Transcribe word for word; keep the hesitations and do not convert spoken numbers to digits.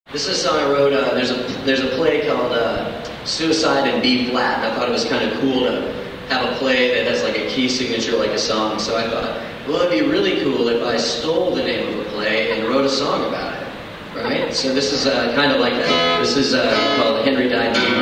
This is a song I wrote. Uh, there's a there's a play called uh, Suicide in B flat, and I thought it was kind of cool to have a play that has like a key signature like a song. So I thought, well, it'd be really cool if I stole the name of a play and wrote a song about it, right? So this is uh, kind of like that. This is uh, called Henry Died in B